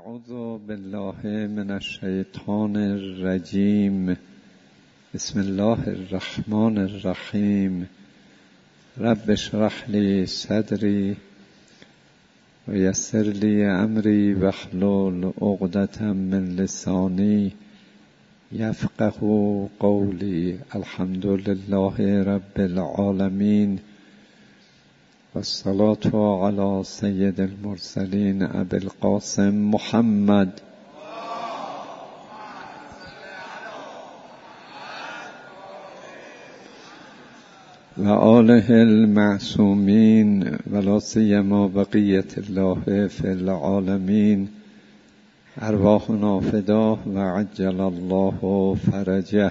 اعوذ بالله من الشیطان الرجیم. بسم الله الرحمن الرحیم. رب اشرح لی صدری و یسر لی امری واحلل عقدة من لسانی یفقهوا قولی. الحمد لله رب العالمین والصلاة على سید المرسلین ابی القاسم محمد و آله المعصومین ولا سیما بقیة الله فی العالمین. ارواحنا فداه و عجل الله فرجه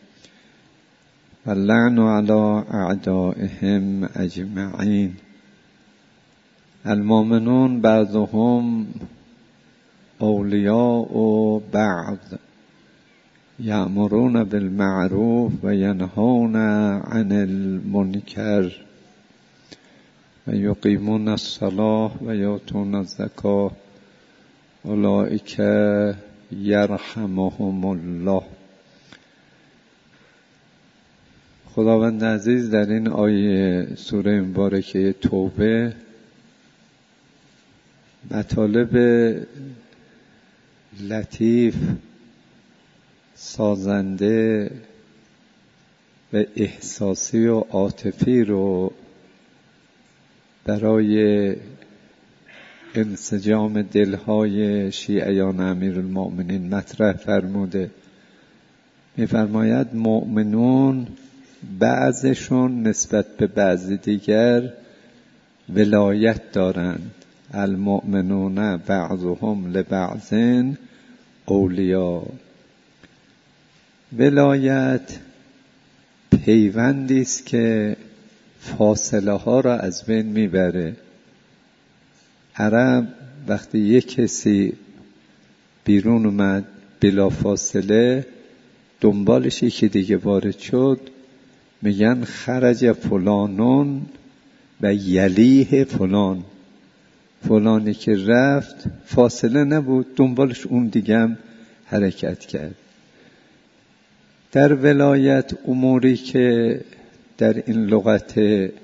و اللعن علی اعدائهم اجمعین. المؤمنون بعضهم اولیاء بعض یأمرون بالمعروف و ینهون عن المنکر و یقیمون الصلاة و یؤتون الزکاة اولئک یرحمهم الله. خداوند عزیز در این آیه سوره مبارکه توبه مطالب لطیف، سازنده و احساسی و عاطفی رو برای انسجام دلهای شیعیان امیرالمؤمنین مطرح فرموده. می‌فرماید مؤمنون بعضشون نسبت به بعض دیگر ولایت دارند. المؤمنون بعضهم لبعض اولیاء. ولایت پیوندی است که فاصله ها را از بین میبره. عرب وقتی یک کسی بیرون اومد بلا فاصله دنبالش یکی دیگه وارد شد، میگن خرج فلانون و یلیه فلان. فلانی که رفت فاصله نبود، دنبالش اون دیگه هم حرکت کرد. در ولایت اموری که در این لغت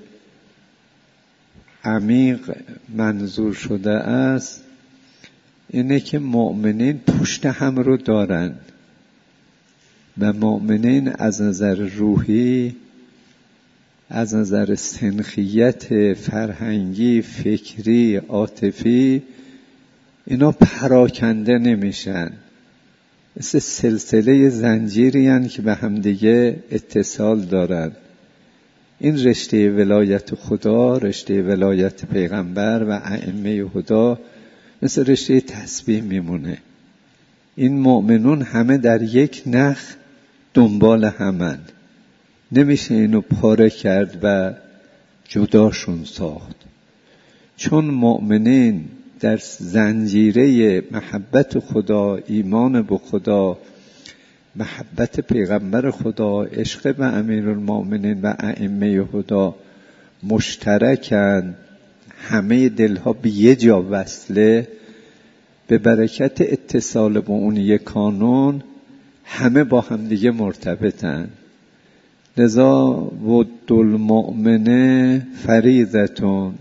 عمیق منظور شده است اینه که مؤمنین پشت هم رو دارن و مؤمنین از نظر روحی، از نظر سنخیت فرهنگی، فکری، عاطفی اینا پراکنده نمیشن. مثل سلسله زنجیری هستند که به هم دیگه اتصال دارن. این رشته ولایت خدا، رشته ولایت پیغمبر و ائمه هدا مثل رشته تسبیح میمونه. این مؤمنون همه در یک نخ دنبال همند. نمیشه اینو پاره کرد و جداشون ساخت، چون مؤمنین در زنجیره محبت خدا، ایمان به خدا، محبت پیغمبر خدا، عشق به امیرالمؤمنین و ائمه هدا مشترکن، همه دلها به یه جا وصله. به برکت اتصال با اون یک کانون همه با هم دیگه مرتبطن. لذا ود المؤمن فریضتون.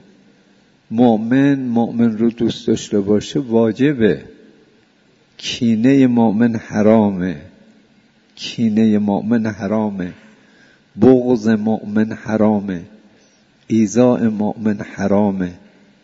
مؤمن رو دوست داشته باشه واجبه. کینه مؤمن حرامه. کینه مؤمن حرامه. بغض مؤمن حرامه. ایذاء مؤمن حرامه.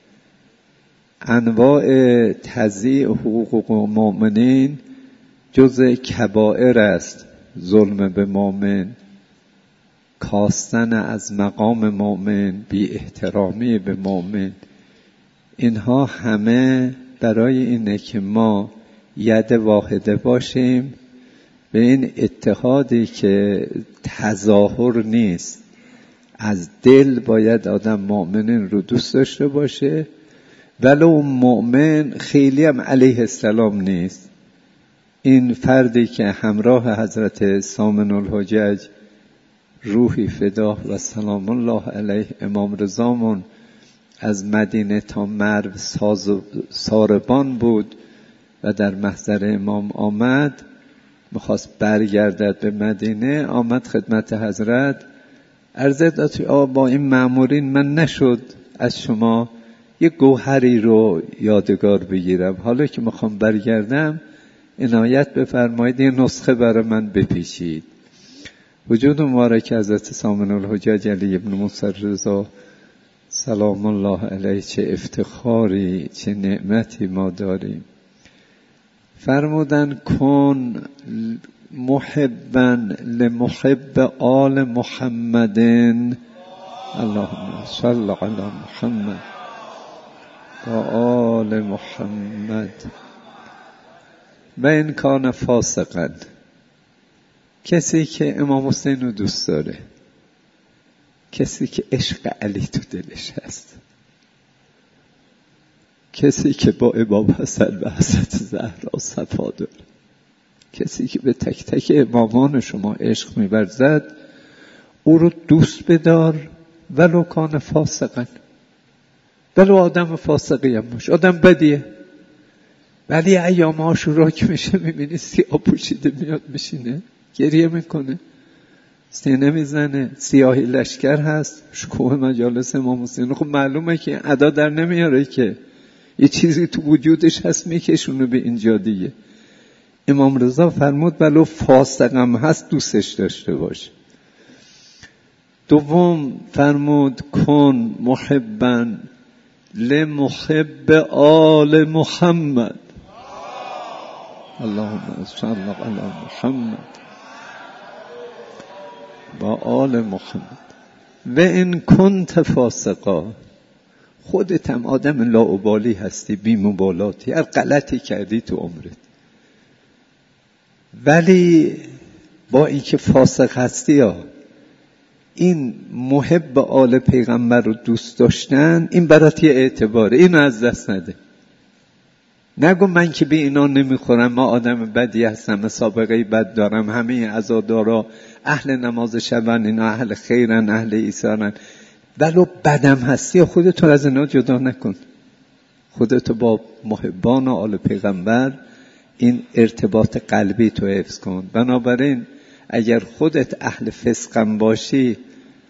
انواع تضییع حقوق مؤمنین جز کبائر است. ظلم به مؤمن، کاستن از مقام مؤمن، بی احترامی به مؤمن، اینها همه برای اینه که ما ید واحده باشیم به این اتحادی که تظاهر نیست. از دل باید آدم مؤمنین رو دوست داشته باشه، ولو مؤمن خیلی هم علیه السلام نیست. این فردی که همراه حضرت سامن الحجج روحی فداه و سلام الله علیه امام رضامون از مدینه تا مرو ساربان بود و در محضر امام آمد، میخواست برگردد به مدینه، آمد خدمت حضرت، عرض داد با این مأمورین من نشد از شما یه گوهری رو یادگار بگیرم، حالا که میخوام برگردم عنایت بفرمایید یه نسخه برای من بپیچید. وجود مبارک حضرت سامن الحجج علی ابن موسی رضا سلام الله علیه چه افتخاری چه نعمتی ما داریم. فرمودن کن محبا لمحب آل محمد، اللهم صل علی محمد و آل محمد. و این کان فاسقا، کسی که امام حسین رو دوست داره، کسی که عشق علی تو دلش هست، کسی که با امام حسن و حضرت زهرا صفا داره، کسی که به تک تک امامان شما عشق می‌ورزد، او رو دوست بدار ولو کان فاسقا، ولو آدم فاسقی هم باشه، آدم بدیه، ولی ایام عاشورا که میشه میبینی سیاه پوشیده میاد میشینه گریه میکنه، سینه میزنه، سیاهی لشکر هست، شکوه مجالس امام حسین. خب معلومه که ادا در نمیاره که یه چیزی تو وجودش هست میکشونه به اینجا دیگه. امام رضا فرمود ولو فاسقم هست دوستش داشته باش. دوم فرمود کن محبا لمحب آل محمد، اللهم صل علی محمد و آل محمد. و این کنت فاسقا، خودت هم آدم لاابالی هستی، بی مبالاتی، هر غلطی کردی تو عمرت، ولی با اینکه فاسق هستی ها، این محب آل پیغمبر رو دوست داشتن این برات یه اعتباره، اینو از دست نده. نگو من که به اینا نمیخورم، ما آدم بدی هستم، سابقه بد دارم، همه عزادارا اهل نماز شبن، اینا اهل خیرن، اهل ایثارن، ولو بدم هستی خودتو از اینا جدا نکن، خودتو با محبان آل پیغمبر این ارتباط قلبی تو حفظ کن. بنابراین اگر خودت اهل فسقم باشی،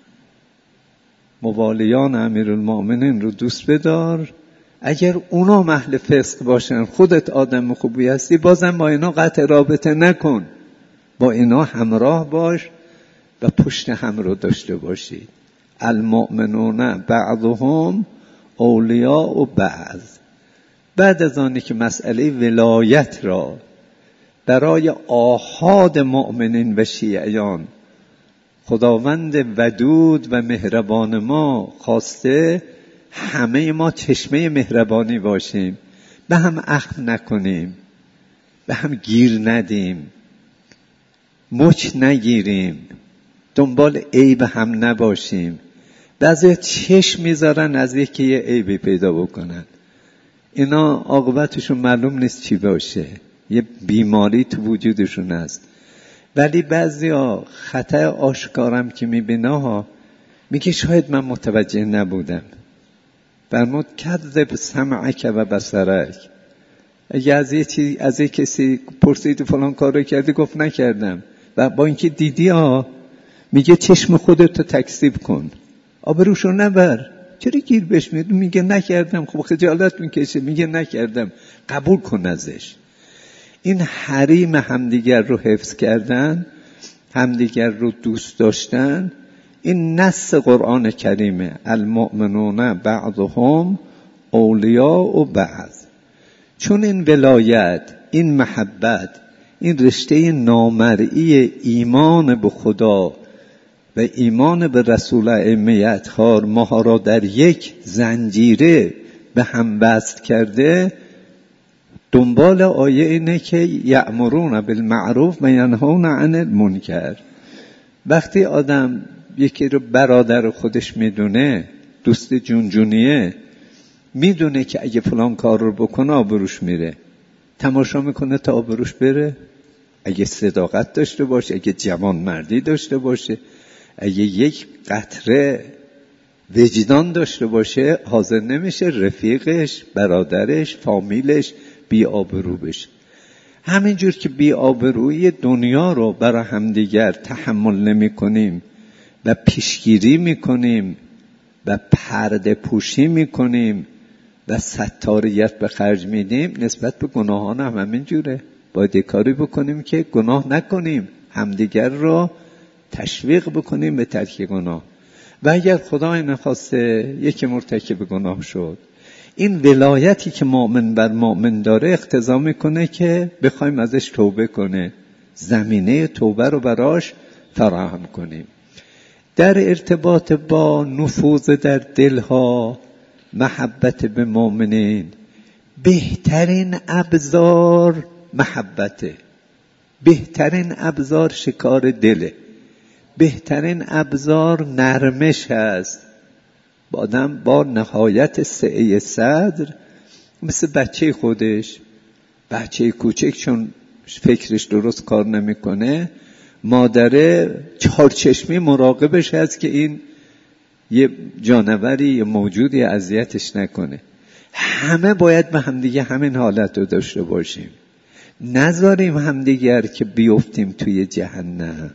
موالیان امیرالمؤمنین رو دوست بدار، اگر اونا اهل فسق باشن خودت آدم خوبی هستی، بازم با اینا قطع رابطه نکن، با اینا همراه باش و پشت هم رو داشته باشی. المؤمنون بعضهم اولیاء بعض. بعد از آنی که مسئله ولایت را برای آحاد مؤمنین و شیعیان خداوند ودود و مهربان ما خواسته، همه ما چشمه مهربانی باشیم، به هم اخم نکنیم، به هم گیر ندیم، مچ نگیریم، دنبال عیب هم نباشیم. بعضی چشم میذارن از یکی یه عیبی پیدا بکنن، اینا عاقبتشون معلوم نیست چی باشه، یه بیماری تو وجودشون هست. ولی بعضیا خطا آشکارم که میبینه ها، میگه شاید من متوجه نبودم. فرمود کذب سمعک و بصرک، اگه از یه کسی پرسید فلان کار رو کردی، گفت نکردم، و با اینکه دیدی ها، میگه چشم خودت رو تکذیب کن، آبروشو نبر. چرا گیر بهش میاد؟ میگه نکردم، خب خجالت میکشه، میگه نکردم، قبول کن ازش. این حریم همدیگر رو حفظ کردن، همدیگر رو دوست داشتن، این نص قرآن کریمه، المؤمنون بعضهم اولیاء بعض. چون این ولایت، این محبت، این رشته نامرئی ایمان به خدا و ایمان به رسول ائمه اطهار ما را در یک زنجیره به هم وصل کرده، دنبال آیه اینه که یأمرون بالمعروف و ینهون عن المنکر. وقتی آدم یکی رو برادر خودش میدونه، دوست جونجونیه، میدونه که اگه فلان کار رو بکنه آبروش میره، تماشا میکنه تا آبروش بره. اگه صداقت داشته باشه، اگه جوان مردی داشته باشه، اگه یک قطره وجدان داشته باشه، حاضر نمیشه رفیقش، برادرش، فامیلش بی آبرو بشه. همینجور که بی آبرویی دنیا رو برای همدیگر تحمل نمی کنیم و پیشگیری می کنیم و پرده پوشی می کنیم و ستاریت به خرج میدیم، نسبت به گناهان هم همینجوره. باید یک کاری بکنیم که گناه نکنیم، همدیگر رو تشویق بکنیم به ترک گناه. و اگر خدای نخواسته یکی مرتکب گناه شد، این ولایتی که مؤمن بر مؤمن داره اقتضا میکنه که بخوایم ازش توبه کنه، زمینه توبه رو براش فراهم کنیم. در ارتباط با نفوذ در دلها محبت به مؤمنین، بهترین ابزار محبته، بهترین ابزار شکار دله، بهترین ابزار نرمش هست. آدم با نهایت سعه صدر مثل بچه خودش، بچه کوچک چون فکرش درست کار نمیکنه، مادره چارچشمی مراقبش هست که این یه جانوری یه موجودی اذیتش نکنه. همه باید به همدیگه همین حالت رو داشته باشیم، نذاریم همدیگر که بیفتیم توی جهنم،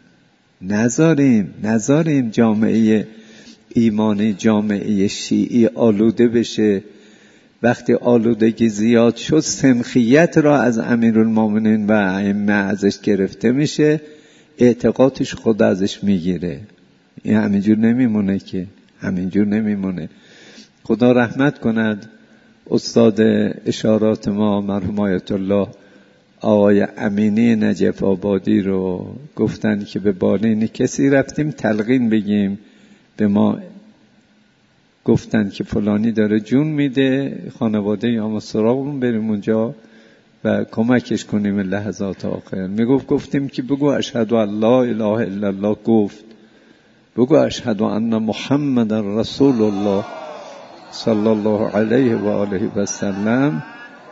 نذاریم جامعه ایمانی، جامعه شیعی آلوده بشه. وقتی آلودگی زیاد شد، سمخیت را از امیرالمومنین و ائمه ازش گرفته میشه، اعتقادش خود ازش میگیره. این همینجور نمیمونه که، همینجور نمیمونه. خدا رحمت کند استاد اشارات ما مرحوم آیت الله آقای امینی نجف آبادی رو گفتن که به بالین کسی رفتیم تلقین بگیم، به ما گفتن که فلانی داره جون میده، خانواده یا ما سراغمون بریم اونجا و کمکش کنیم لحظات آخر. گفتیم که بگو اشهد ان لا اله الا الله، گفت بگو اشهد ان محمد رسول الله صلی الله علیه و آله و سلم.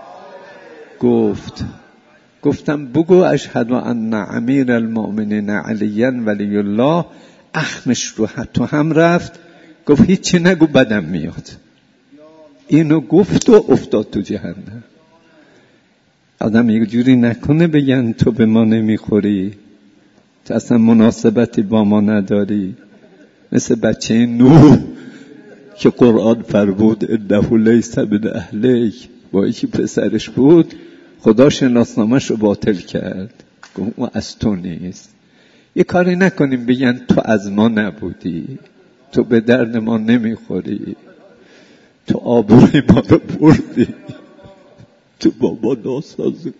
گفتم بگو اشهد ان امیر المؤمنین علی ولی الله. اخمش رو تو هم رفت، گفت هیچی نگو بدم میاد. اینو گفت و افتاد تو جهنم. آدم یک جوری نکنه بگن تو به ما نمیخوری، تو اصلا مناسبتی با ما نداری. مثل بچه نوح که قرآن فرمود انه لیس من اهلک، با یکی پسرش بود، خدا شناسنامه‌ش رو باطل کرد، گفت اون از تو نیست. یه کاری نکنیم بگن تو از ما نبودی، تو به درد ما نمیخوری، تو آبروی ما رو بردی، تو با ما ناسازی.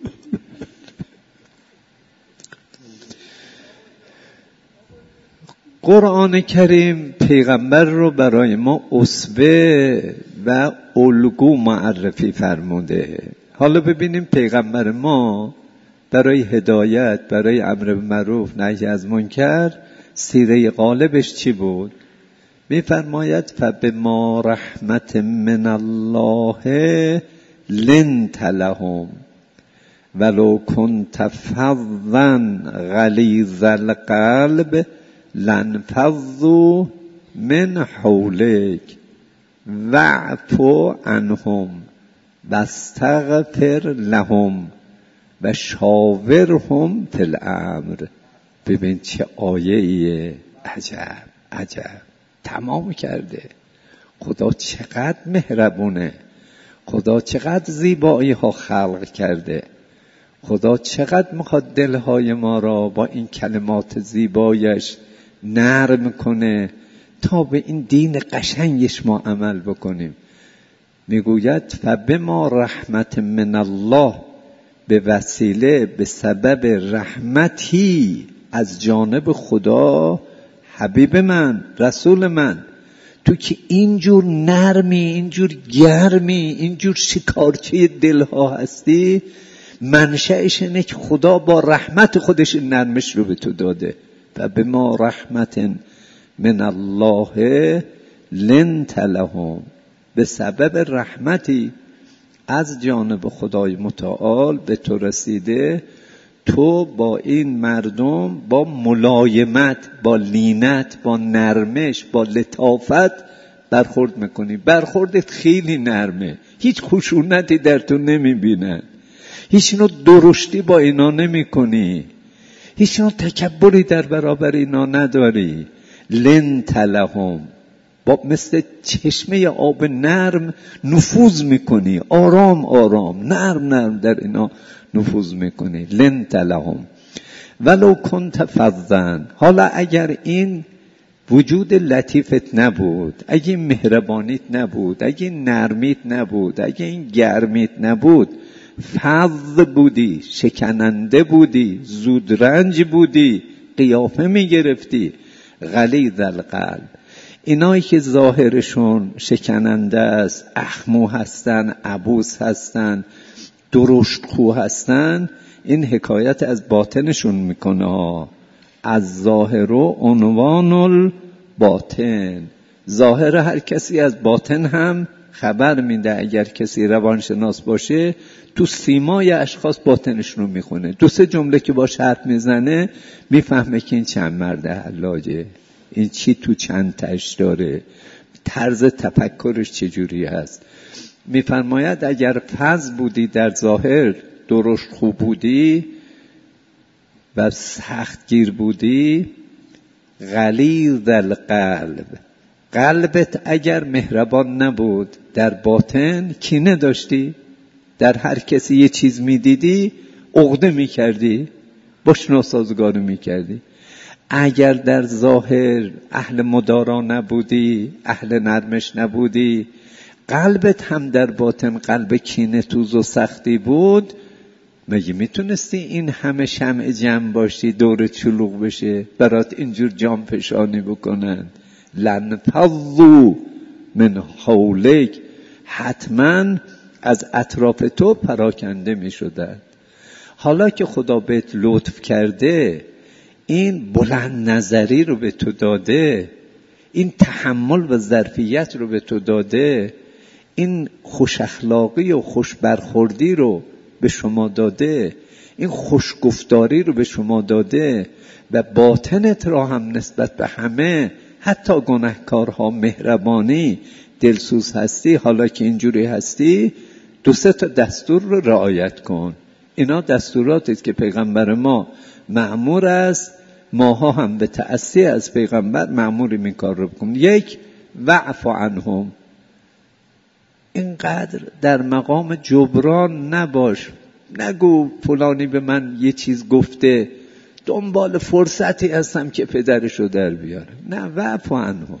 قرآن کریم پیغمبر رو برای ما اسوه و الگو معرفی فرموده. حالا ببینیم پیغمبر ما برای هدایت، برای امر بالمعروف نهی از منکر، سیره غالبش چی بود؟ میفرماید فبما رحمت من الله لنت لهم ولو كنت فظا غلیظ القلب لانفضوا من حولک واعف عنهم واستغفر لهم و شاورهم فی الامر. ببین چه آیه ایه، عجب تمام کرده. خدا چقدر مهربونه، خدا چقدر زیبایی ها خلق کرده، خدا چقدر میخواد دلهای ما را با این کلمات زیبایش نرم کنه تا به این دین قشنگش ما عمل بکنیم. میگوید فبما رحمت من الله، به وسیله، به سبب رحمتی از جانب خدا، حبیب من، رسول من، تو که اینجور نرمی، اینجور گرمی، اینجور شکارچی دلها هستی، منشأش اینه که خدا با رحمت خودش نرمش رو به تو داده. و به ما رحمت من الله لنت لهم، به سبب رحمتی از جانب خدای متعال به تو رسیده، تو با این مردم با ملایمت، با لینت، با نرمش، با لطافت برخورد میکنی. برخوردت خیلی نرمه، هیچ خشونتی در تو نمیبینن، هیچ نوع درشتی با اینا نمی کنی، هیچ نوع تکبری در برابر اینا نداری. لنت لهم، با مثل چشمه آب نرم نفوذ میکنی، آرام آرام نرم نرم در اینا نفوذ میکنی. لنت لهم ولو کنت فظا، حالا اگر این وجود لطیفت نبود، اگه این مهربانیت نبود، اگه این نرمیت نبود، اگه این گرمیت نبود، فظ بودی، شکننده بودی، زودرنج بودی، قیافه میگرفتی، غلیظ القلب. اینایی که ظاهرشون شکننده است، اخمو هستن، عبوس هستن، درشتخو هستن، این حکایت از باطنشون میکنه. از ظاهر و عنوان الباطن، ظاهر هر کسی از باطن هم خبر میده. اگر کسی روانشناس باشه تو سیمای اشخاص باطنشون رو میخونه، 2-3 جمله که باش حرف میزنه میفهمه که این چند مرد حلاجه، این چی تو چند تش داره، طرز تفکرش چجوری هست. میفرماید اگر فظ بودی در ظاهر، درشت خوب بودی و سخت گیر بودی، غلیظ القلب، قلبت اگر مهربان نبود، در باطن کینه داشتی، در هر کسی یه چیز میدیدی عقده میکردی، باش ناسازگاری میکردی. اگر در ظاهر اهل مدارا نبودی، اهل نرمش نبودی، قلبت هم در باطن قلب کینه توز و سختی بود، مگه میتونستی این همه شمع جمع باشی دورت شلوغ بشه، برات اینجور جام فشانی بکنن؟ لنفضوا من حولک، حتما از اطراف تو پراکنده میشدند. حالا که خدا بهت لطف کرده، این بلند نظری رو به تو داده، این تحمل و ظرفیت رو به تو داده، این خوش اخلاقی و خوش برخوردی رو به شما داده، این خوشگفتاری رو به شما داده و باطنت را هم نسبت به همه، حتی گناهکارها مهربانی، دلسوز هستی. حالا که اینجوری هستی 2-3 تا دستور رو رعایت کن. اینا دستوراتی است که پیغمبر ما مأمور است، ماها هم به تأسی از پیغمبر مأموریم این کار رو بکنیم. 1 واعف عنهم، اینقدر در مقام جبران نباش، نگو فلانی به من یه چیز گفته دنبال فرصتی هستم که پدرشو در بیاره. نه، واعف عنهم،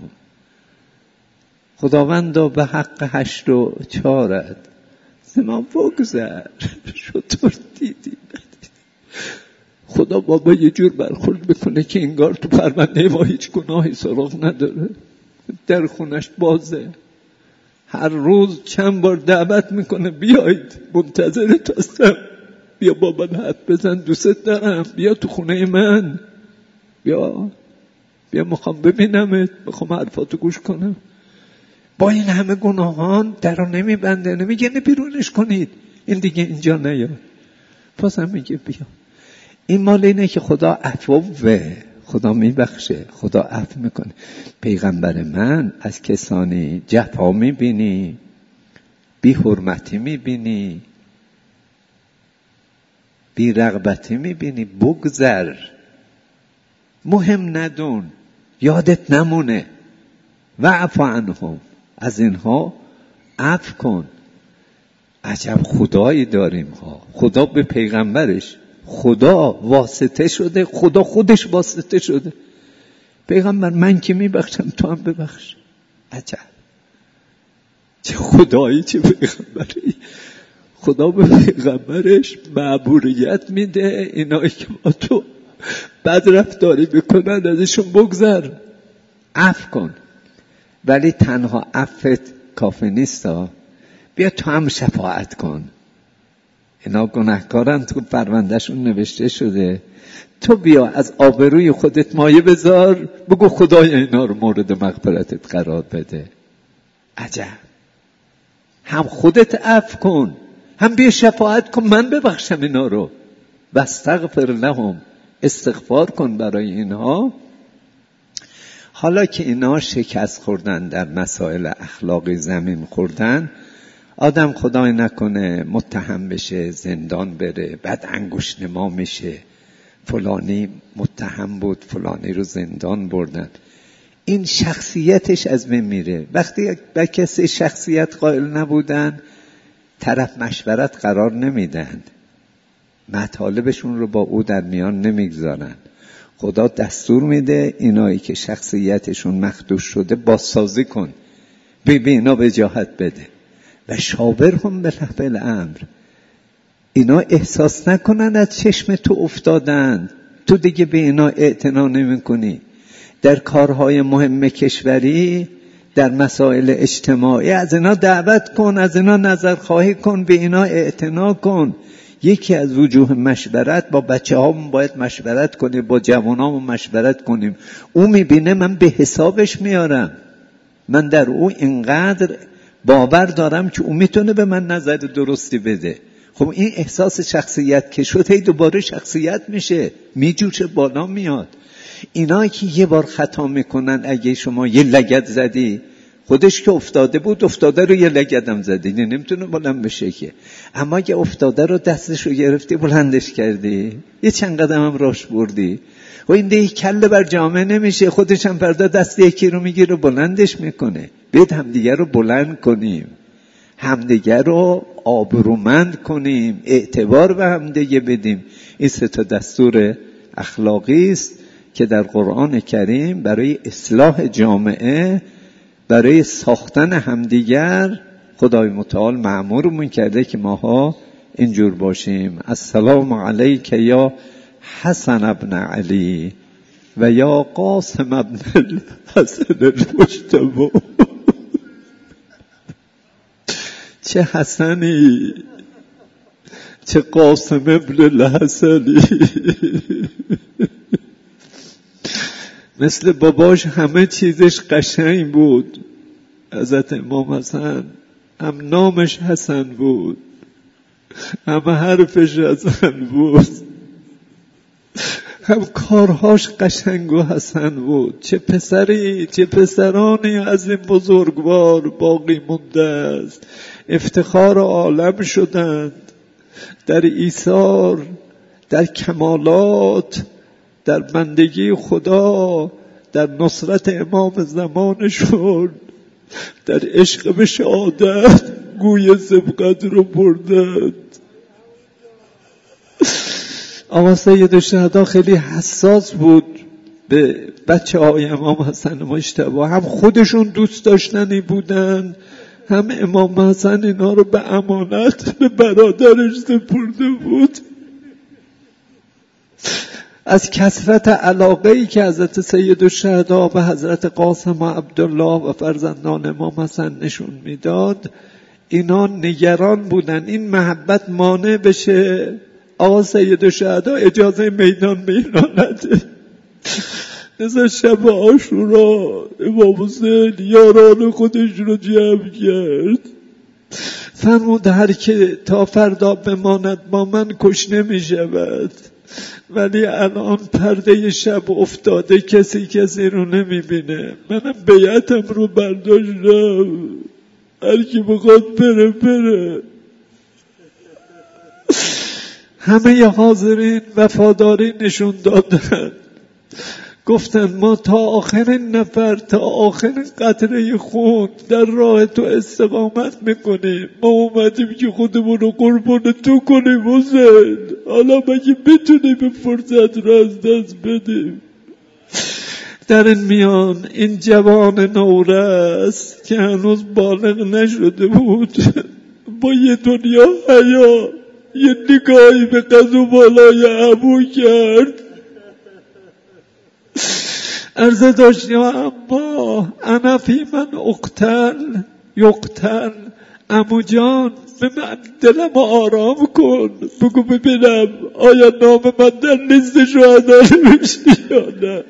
خداوندا به حق 8 و 4 ما بگذر، شطور دیدی خدا بابا یه جور برخورد بکنه که انگار تو پرونده ما هیچ گناهی سراغ نداره، در خونش بازه، هر روز چند بار دعوت میکنه بیایید منتظرت هستم، بیا بابا حرف بزن، دوست دارم، بیا تو خونه من، بیا میخوام ببینمت، میخوام حرفاتو گوش کنم. با این همه گناهان در رو نمیبنده، نمیگه بیرونش کنید، این دیگه اینجا نیاد، بازم میگه بیا. این مال اینه که خدا عفوه، خدا میبخشه، خدا عفو میکنه. پیغمبر من از کسانی جفا میبینی، بی حرمتی میبینی، بی رغبتی میبینی، بگذر، مهم ندون، یادت نمونه. واعف عنهم، از اینها عفو کن. عجب خدایی داریم ها، خدا به پیغمبرش، خدا واسطه شده، خدا خودش واسطه شده. پیغمبر من که میبخشم تو هم ببخش. عجب چه خدایی، چه پیغمبری. خدا به پیغمبرش معبوریت میده، اینایی که با تو بد رفتاری بکنن ازشون بگذر، عفو کن. ولی تنها عفت کافی نیست، بیا تو هم شفاعت کن. اینا گناهکارن، تو پروندهشون نوشته شده، تو بیا از آبروی خودت مایه بذار، بگو خدای اینا رو مورد مغفرتت قرار بده. عجب، هم خودت عفو کن، هم بیا شفاعت کن من ببخشم اینا رو. واستغفر لهم، استغفار کن برای اینها. حالا که اینا شکست خوردن در مسائل اخلاقی، زمین خوردن، آدم خدای نکنه متهم بشه، زندان بره، بعد انگشت نما میشه فلانی متهم بود، فلانی رو زندان بردن. این شخصیتش از بین میره. وقتی به کسی شخصیت قائل نبودن، طرف مشورت قرار نمیدن، مطالبشون رو با او در میان نمیگذارن. خدا دستور میده اینایی که شخصیتشون مخدوش شده بازسازی کن، به اینا وجاهت بده و شاورهم بالحق الامر. اینا احساس نکنن از چشم تو افتادن، تو دیگه به اینا اعتنا نمی کنی. در کارهای مهم کشوری، در مسائل اجتماعی از اینا دعوت کن، از اینا نظرخواهی کن، به اینا اعتنا کن. یکی از وجوه مشورت، با بچه هامون باید مشورت کنیم، با جوانامون مشورت کنیم. او میبینه من به حسابش میارم، من در او اینقدر باور دارم که او میتونه به من نظر درستی بده. خب این احساس شخصیت که شد هی دوباره شخصیت میشه، میجوشه بالا میاد. اینا که یه بار خطا میکنن، اگه شما یه لگد زدی، خودش که افتاده بود، افتاده رو یه لگدم زدی، نمیتونه بلند بشه که. اما اگه افتاده رو دستش رو گرفتی بلندش کردی، یه چند قدم هم راش بردی، و این دیگه کله بر جامعه نمیشه، خودش هم فردا دست یکی رو میگیره بلندش میکنه. بیاید همدیگر رو بلند کنیم، همدیگر رو آبرومند کنیم، اعتبار به همدیگه بدیم. این 3 دستور اخلاقی است که در قرآن کریم برای اصلاح جامعه، برای ساختن همدیگر خدای متعال مأمورمون کرده که ماها اینجور باشیم. السلام علیک یا حسن ابن علی و یا قاسم ابن الحسن المجتبی. چه حسنی، چه قاسم ابن الحسنی. مثل باباش همه چیزش قشنگ بود. حضرت امام حسن هم نامش حسن بود، همه حرفش حسن بود، هم کارهاش قشنگ و حسن بود. چه پسری، چه پسرانی از این بزرگوار باقی مونده است، افتخار عالم شدند در ایثار، در کمالات، در بندگی خدا، در نصرت امام زمانشون، در عشق به شهادت گوی سبقت رو بردند. آقا سید الشهدا خیلی حساس بود به بچه های امام حسن مجتبی، هم خودشون دوست داشتنی بودن، هم امام حسن اینا رو به امانت به برادرش سپرده بود. از کثرت علاقه‌ای که حضرت سید الشهدا به حضرت قاسم و عبدالله و فرزندان امام حسن نشون میداد، اینا نگران بودن این محبت مانع بشه آقا سید الشهدا اجازه میدان به اینا نده. مثل شب عاشورا امام حسین یاران خودش رو جمع کرد، فرمود هر که تا فردا بماند با من کشته می شود، ولی الان پرده شب افتاده، کسی رو نمی بینه. منم بیعتم رو برداشتم، هر کی بخواد بره. همه حاضرین وفاداری نشون دادن، گفتن ما تا آخرین نفر، تا آخرین قطره خون در راه تو استقامت میکنیم. ما اومدیم که خودمون رو قربان تو کنیم حسین، حالا مگه میتونیم به فرصت رو از دست بدیم؟ در این میان این جوان نورس که هنوز بالغ نشده بود با یه دنیا حیا یه نگاهی به قد و بالای ابو کرد، عرضه داشت یا اما انا فی من یقتل. عمو جان به من دلم آرام کن، بگو ببینم آیا نام من در لیست شهدا نمیشه یا نه؟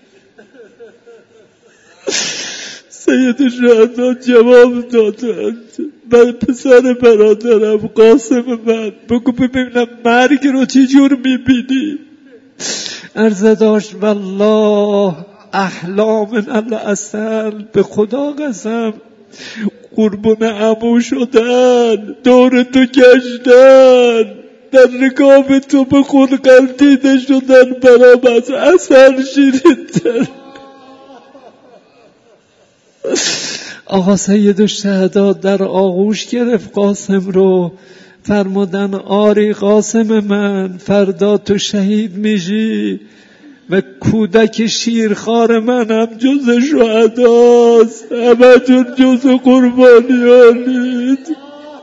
سید شهدا جواب دادند من پسر برادرم قاسم من، بگو ببینم مرگ رو چی جور میبینی؟ عرضه داشت والله احلا من العسل، به خدا قسم قربون عمو شدن، دور تو گشتن، در رکاب تو به خود غلطیده شدن، برام از اثر شیرین‌تر. آقا سیدالشهدا در آغوش گرفت قاسم رو، فرمودن آری قاسم من، فردا تو شهید میشی و کودک شیرخوار منم جز شهداست، همتون جز قربانیانید.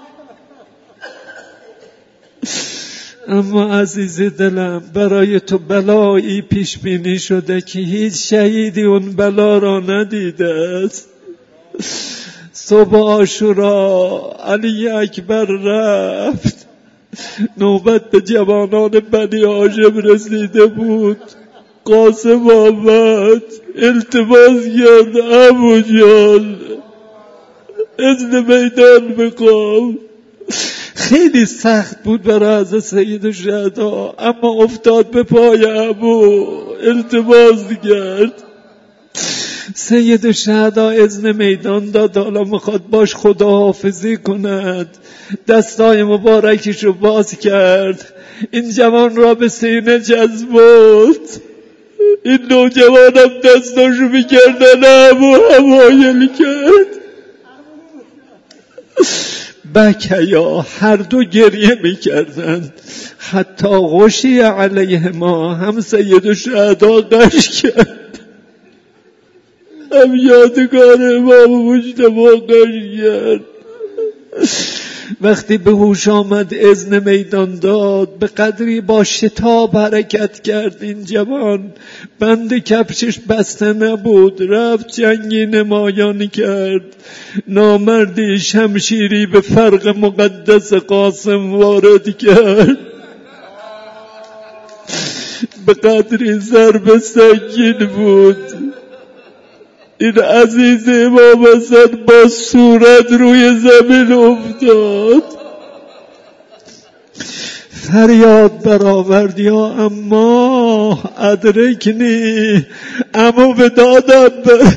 اما عزیز دلم برای تو بلایی پیش بینی شده که هیچ شهیدی اون بلا را ندیده است. صبح عاشورا علی اکبر رفت، نوبت به جوانان بنی هاشم رسیده بود. قاسم آمد التماس کرد عمو جان اذن میدان بخوام. خیلی سخت بود برای حضرت سیدالشهدا، اما افتاد به پای عمو التماس کرد. سیدالشهدا اذن میدان داد، حالا میخواد باش خداحافظی کند. دستای مبارکشو باز کرد، این جوان را به سینه جذبود. این نوجوانم دستاشو میکردن عمو همایل کرد. بکیا هر دو گریه میکردند. حتی غشی علیه ما، هم سیدالشهدا غش کرد، هم یادگار امام مجتبی غش کرد. وقتی به هوش آمد اذن میدان داد، به قدری با شتاب حرکت کرد. این جوان بند کفشش بسته نبود، رفت جنگی نمایان کرد. نامردی شمشیری به فرق مقدس قاسم وارد کرد، به قدری ضرب سنگین بود. این عزیز امام حسن با صورت روی زمین افتاد، فریاد برآورد یا اما ادرکنی، عمو به دادم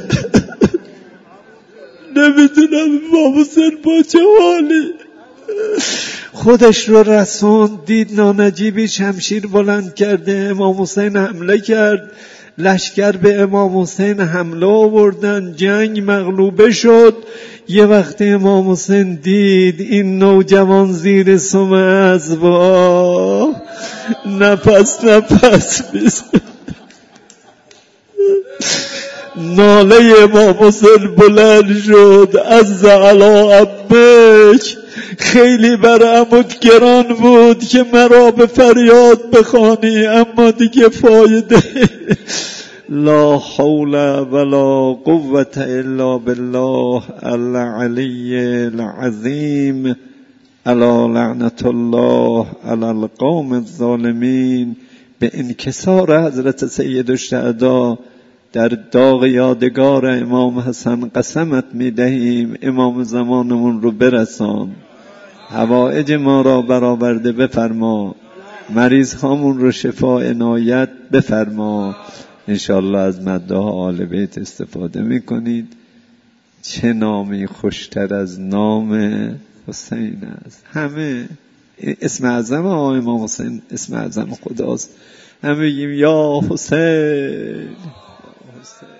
نمیدونم امام حسن با چه حالی. خودش رو رسوند، دید نانجیبی شمشیر بلند کرده، امام حسین حمله کرد. لشکر به امام حسین حمله آوردن، جنگ مغلوبه شد. یه وقت امام حسین دید این نوجوان زیر سم ازوا نفس میزن. ناله امام حسین بلند شد، از علی عبک، خیلی بر عمود گران بود که مرا به فریاد بخوانی، اما دیگه فایده. لا حول ولا قوة الا بالله العلی العظیم، الا لعنت الله علی القوم الظالمین. به انکسار حضرت سیدالشهدا در داغ یادگار امام حسن قسمت میدهیم امام زمانمون رو برسان، حوائج ما را برآورده بفرما، مریض هامون رو شفا عنایت بفرما. انشاءالله از مدح آل بیت استفاده میکنید. چه نامی خوشتر از نام حسین است. همه اسم اعظم امام حسین اسم اعظم خداست. همه بگیم یا حسین.